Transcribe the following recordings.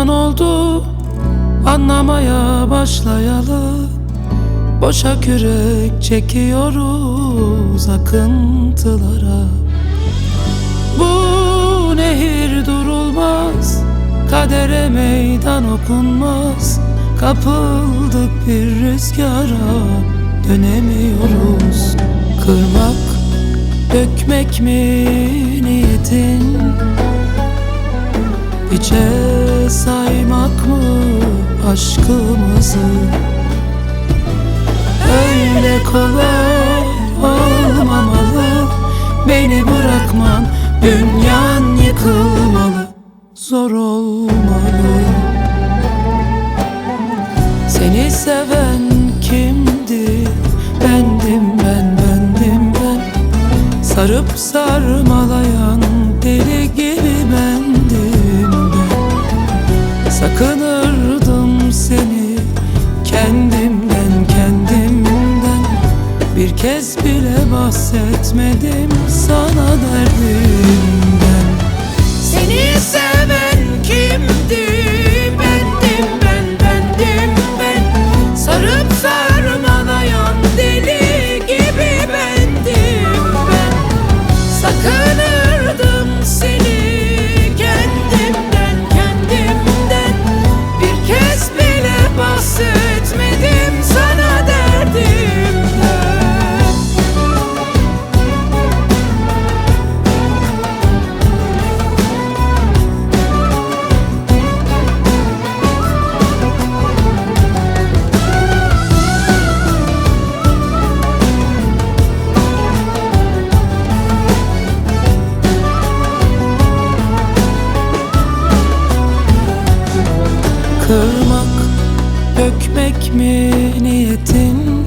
zaman oldu anlamaya başlayalı. Boşa kürek çekiyoruz akıntılara. Bu nehir durulmaz, kadere meydan okunmaz. Kapıldık bir rüzgara, dönemiyoruz. Kırmak, dökmek mi niyetin? Hiçe saymak mı aşkımızı? Öyle kolay olmamalı. Beni bırakman, dünyan yıkılmalı. Zor olmalı. Seni seven kimdi? Bendim ben, bendim ben. Sarıp sarmalayan deli gibi bendim ben. Sakınırdım seni kendimden, kendimden. Bir kez bile bahsetmedim sana derdimden. Seni seven kimdi? Bendim ben, bendim ben. Sarıp sarmalayan deli gibi bendim ben. Sakınırdım seni kendimden, kendimden. Bir kez bile bahsetmedim sana derdimden. Kırmak, dökmek mi niyetin?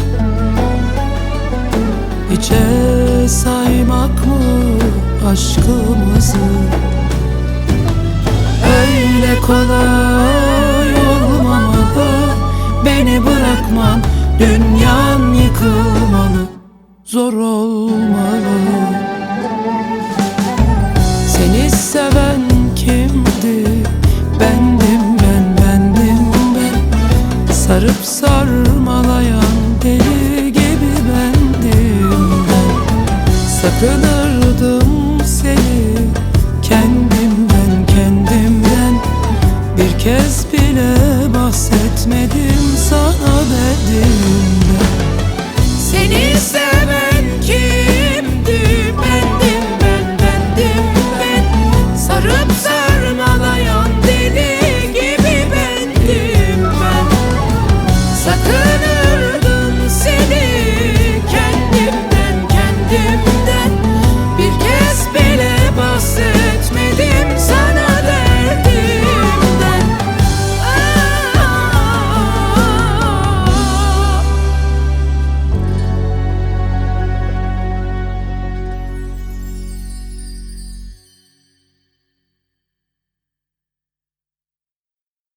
Hiçe saymak mı aşkımızı? Öyle kolay olmamalı. Beni bırakman, dünyan yıkılmalı. Zor olmalı. Seni seven kimdi? Bendim ben, bendim ben. Sarıp